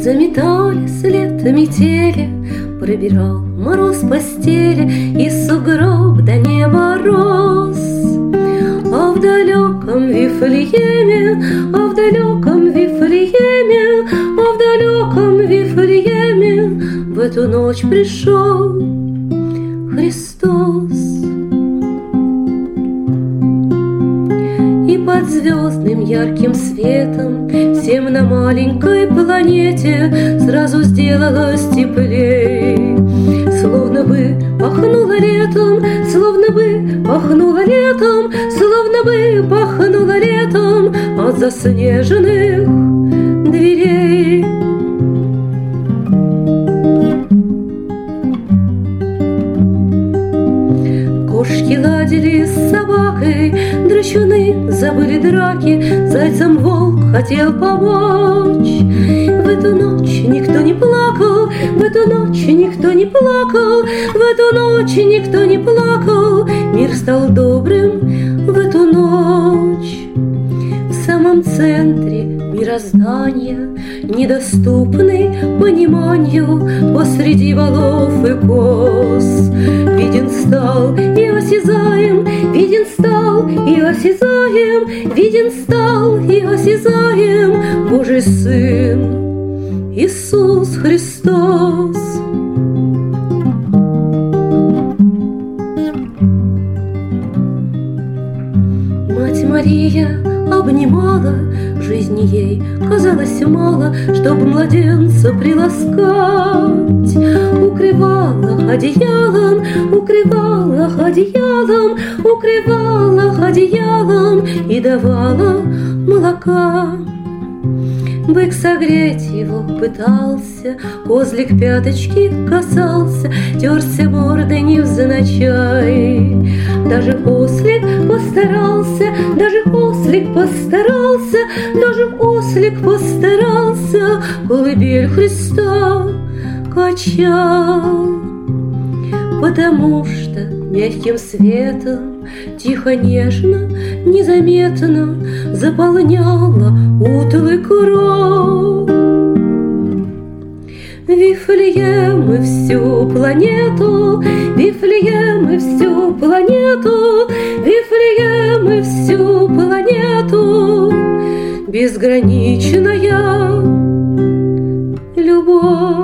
Заметали след метели, пробирал мороз постели, и сугроб до неба рос. А в далеком Вифлееме, а в далеком Вифлееме, а в далеком Вифлееме в эту ночь пришел Христос. И под звездным ярким светом всем на маленькой планете сразу сделалось теплей. Словно бы пахнуло летом, словно бы пахнуло летом, словно бы пахнуло летом от заснеженных дверей. Кошки ладили с собакой, драчуны забыли драки, зайцам волк хотел помочь. В эту ночь никто не плакал, в эту ночь никто не плакал, в эту ночь никто не плакал. Мир стал добрым в эту ночь. В самом центре мироздания, недоступный пониманию, посреди валов и кос, виден стал и осязаем, виден стал и осязаем, виден стал и осязаем Божий Сын Иисус Христос. Мать Мария обнимала, жизни ей казалось мало, чтоб младенца приласкать. Укрывала одеялом, укрывала одеялом, укрывала одеялом и давала молока. Бык согреть его пытался, козлик пяточки касался, терся мордой невзначай. Даже ослик постарался, даже ослик постарался, даже ослик постарался, колыбель Христа качал. Потому что мягким светом, тихо, нежно, незаметно заполняла утлый кров Вифлеем и всю планету, Вифлеем и всю планету, Вифлеем и всю планету. Безграничная любовь.